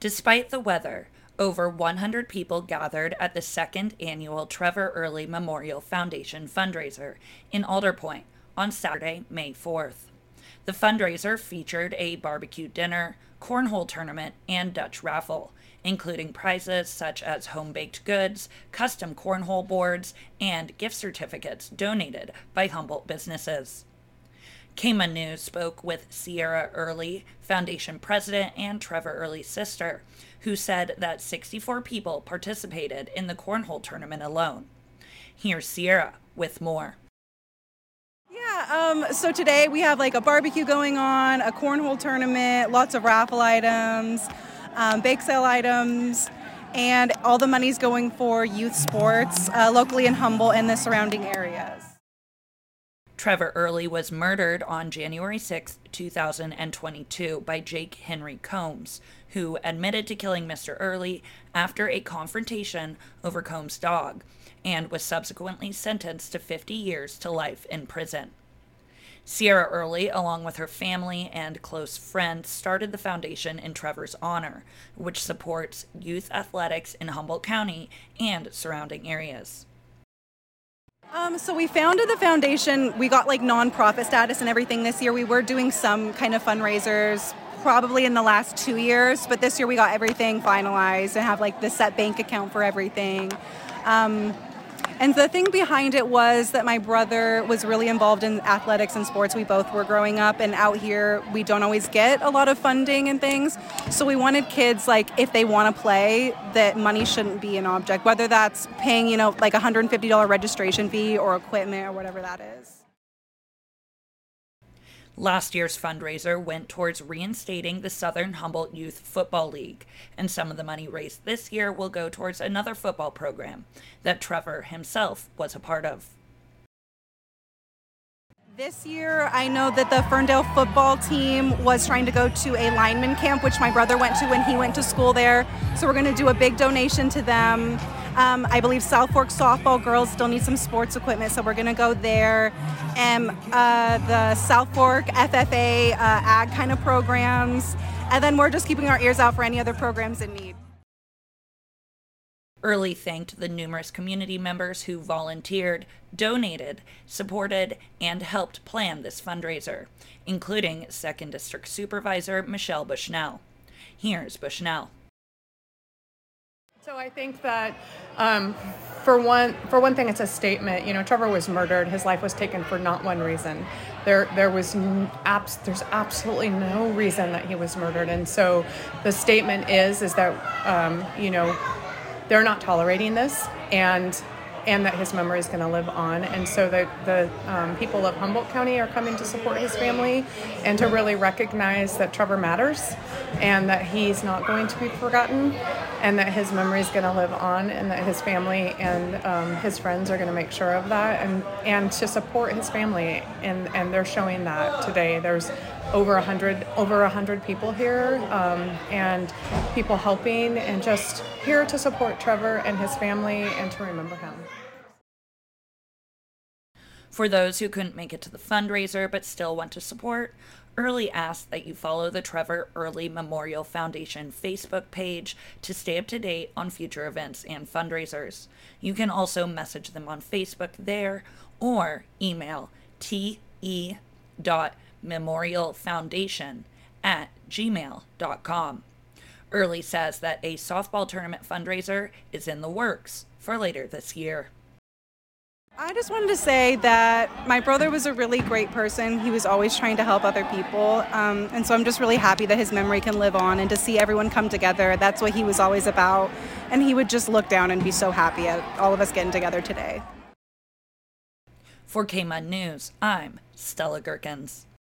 Despite the weather, over 100 people gathered at the second annual Trevor Early Memorial Foundation fundraiser in Alder Point on Saturday, May 4th. The fundraiser featured a barbecue dinner, cornhole tournament, and Dutch raffle, including prizes such as home-baked goods, custom cornhole boards, and gift certificates donated by Humboldt businesses. KMUN News spoke with Sierra Early, Foundation president and Trevor Early's sister, who said that 64 people participated in the cornhole tournament alone. Here's Sierra with more. So today we have like a barbecue going on, a cornhole tournament, lots of raffle items, bake sale items, and all the money's going for youth sports locally in Humboldt and the surrounding areas. Trevor Early was murdered on January 6, 2022 by Jake Henry Combs, who admitted to killing Mr. Early after a confrontation over Combs' dog, and was subsequently sentenced to 50 years to life in prison. Sierra Early, along with her family and close friend, started the foundation in Trevor's honor, which supports youth athletics in Humboldt County and surrounding areas. So we founded the foundation. We got like nonprofit status and everything this year. We were doing some kind of fundraisers probably in the last 2 years, but this year we got everything finalized and have like the set bank account for everything. And the thing behind it was that my brother was really involved in athletics and sports. We both were growing up, and out here we don't always get a lot of funding and things. So we wanted kids, like, if they want to play, that money shouldn't be an object, whether that's paying, like a $150 registration fee or equipment or whatever that is. Last year's fundraiser went towards reinstating the Southern Humboldt Youth Football League, and some of the money raised this year will go towards another football program that Trevor himself was a part of. This year, I know that the Ferndale football team was trying to go to a lineman camp, which my brother went to when he went to school there. So we're going to do a big donation to them. I believe South Fork softball girls still need some sports equipment, so we're going to go there. And the South Fork FFA ag kind of programs. And then we're just keeping our ears out for any other programs in need. Early thanked the numerous community members who volunteered, donated, supported, and helped plan this fundraiser, including 2nd District Supervisor Michelle Bushnell. Here's Bushnell. So I think that for one thing, it's a statement. Trevor was murdered. His life was taken for not one reason. There's absolutely no reason that he was murdered. And so the statement is that they're not tolerating this, and that his memory is going to live on. And so the people of Humboldt County are coming to support his family and to really recognize that Trevor matters and that he's not going to be forgotten and that his memory is going to live on, and that his family and his friends are going to make sure of that and to support his family. And they're showing that today. There's over 100 people here, and people helping and just here to support Trevor and his family and to remember him. For those who couldn't make it to the fundraiser but still want to support, Early asked that you follow the Trevor Early Memorial Foundation Facebook page to stay up to date on future events and fundraisers. You can also message them on Facebook there or email te.memorialfoundation@gmail.com. Early says that a softball tournament fundraiser is in the works for later this year. I just wanted to say that my brother was a really great person. He was always trying to help other people. And so I'm just really happy that his memory can live on and to see everyone come together. That's what he was always about. And he would just look down and be so happy at all of us getting together today. For KMUN News, I'm Stella Gerkens.